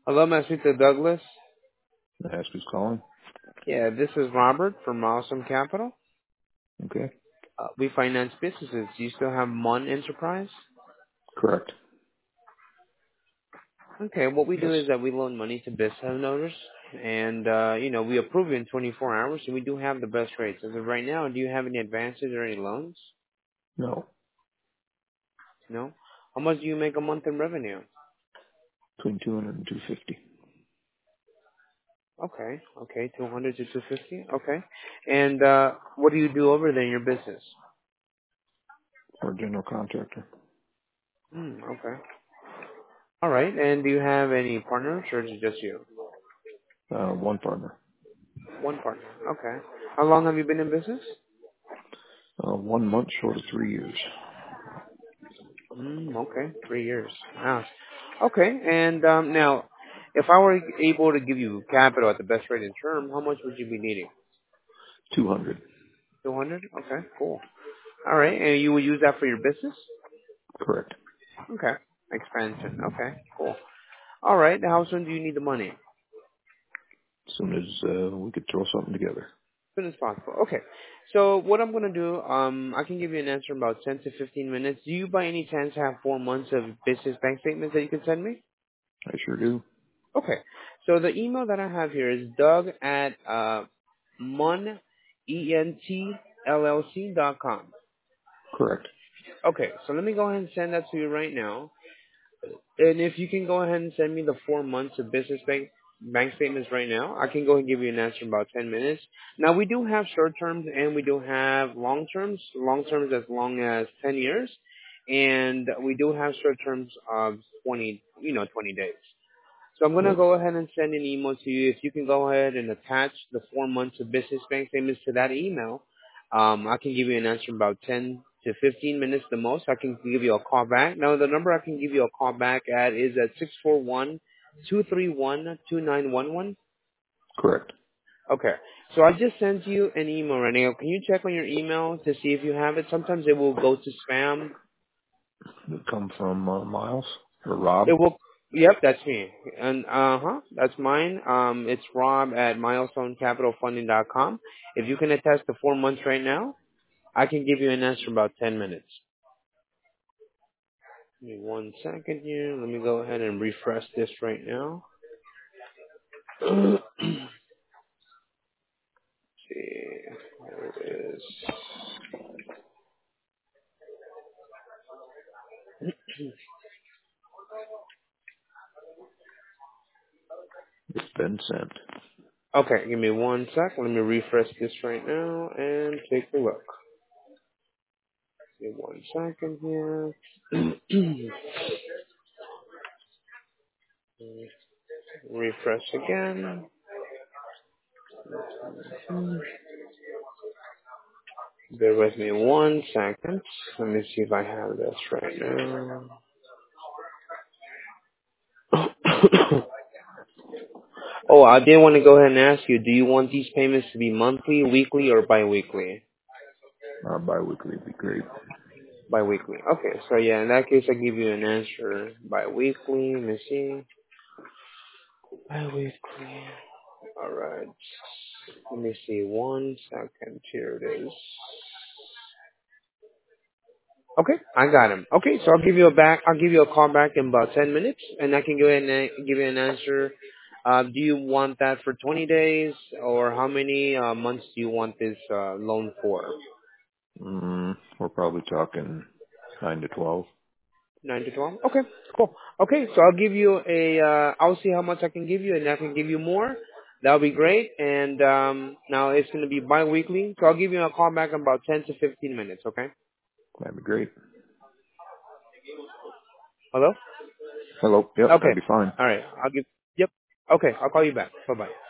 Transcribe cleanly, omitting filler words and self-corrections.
Hello, Mr. Douglas. May I ask who's calling? Yeah, this is Robert from Awesome Capital. Okay. We finance businesses. Do you still have Mon Enterprise? Correct. Okay, what we Yes. do is that we loan money to business owners, and we approve it in 24 hours, and we do have the best rates. As of right now, do you have any advances or any loans? No. No. How much do you make a month in revenue? Between 200 and 250. Okay, 200 to 250. Okay, and what do you do over there in your business? We're a general contractor. Okay. All right, and do you have any partners, or is it just you? One partner. One partner. Okay. How long have you been in business? 1 month short of 3 years. Okay. 3 years. Wow. Okay. And now, if I were able to give you capital at the best rate in term, how much would you be needing? 200. 200? Okay. Cool. All right. And you would use that for your business? Correct. Okay. Expansion. Okay. Cool. All right. How soon do you need the money? As As soon as we could throw something together. soon as possible. Okay. So what I'm going to do, I can give you an answer in about 10 to 15 minutes. Do you by any chance have 4 months of business bank statements that you can send me? I sure do. Okay. So the email that I have here is Doug at Mon ENTLLC.com. Correct. Okay, so let me go ahead and send that to you right now. And if you can go ahead and send me the 4 months of business bank statements right now, I can go and give you an answer in about 10 minutes. Now we do have short terms and we do have long terms. Long terms as long as 10 years, and we do have short terms of 20 days. So I'm going to Yep. go ahead and send an email to you. If you can go ahead and attach the 4 months of business bank statements to that email, I can give you an answer in about 10 to 15 minutes the most. I can give you a call back. Now, the number I can give you a call back at is at 641-231-2911. Correct. Okay. So I just sent you an email right now. Can you check on your email to see if you have it? Sometimes it will go to spam. It come from Miles or Rob. It will. Yep, that's me. And that's mine. It's Rob at milestonecapitalfunding.com. If you can attest to 4 months right now, I can give you an answer in about 10 minutes. Give me 1 second here. Let me go ahead and refresh this right now. See, there it is. It's been sent. Okay, give me 1 sec. Let me refresh this right now and take a look. Give me 1 second here. Refresh again. Bear with me 1 second. Let me see if I have this right now. Oh, I did want to go ahead and ask you, do you want these payments to be monthly, weekly, or biweekly? Bi-weekly would be great. Biweekly. Okay, so yeah, in that case, I give you an answer biweekly. Let me see. Biweekly. All right. Let me see. 1 second. Here it is. Okay, I got him. Okay, so I'll give you a call back in about 10 minutes, and I can go ahead and give you an answer. Do you want that for 20 days, or how many months do you want this loan for? We're probably talking 9 to 12. 9 to 12? Okay, cool. Okay, so I'll give you I'll see how much I can give you, and I can give you more. That'll be great. And now it's going to be bi-weekly, so I'll give you a call back in about 10 to 15 minutes, okay? That'd be great. Hello? Hello. Yep, Okay. that'd be fine. All right. Yep. Okay, I'll call you back. Bye-bye.